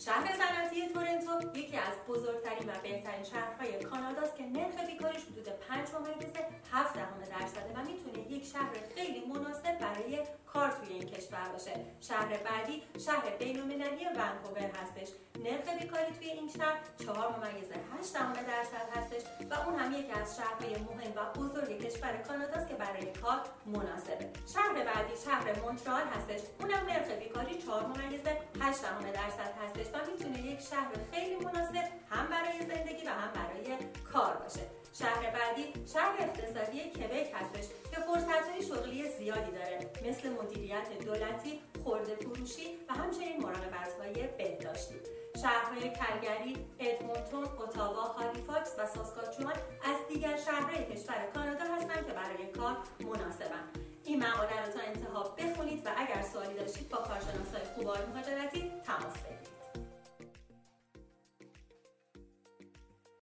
شهر صنعتی تورنتو یکی از بزرگترین و بهترین شهرهای کاناداست که نرخ بیکاریش حدود 5.7% و میتونه یک شهر خیلی مناسب برای کار توی این کشور باشه. شهر بعدی شهر بین‌المللی ونکوور هستش. نرخ بیکاری توی این شهر 4.8% هستش و اون هم یکی از شهرهای مهم و بزرگ کشور کاناداست که برای کار مناسبه. شهر بعدی شهر مونترال هستش. اونم نرخ بیکاری 4.8% هستش و میتونه یک شهر خیلی مناسب هم برای زندگی و هم برای کار باشه. شهر بعدی شهر اقتصادی کبک هستش که فرصت‌های شغلی زیادی داره، مثل مدیریت دولتی، خرده فروشی و همچنین مراقبت‌های بهداشتی. شهرهای کلگری، ادمونتون، اتاوا، هالیفاکس و ساسکاچوان از دیگر شهرهای کشور کانادا هستند که برای کار مناسبن. این مقاله رو تا انتها بخونید و اگر سوالی داشتید با کارشناسای خوب مهاجرتی تماس بگیرید.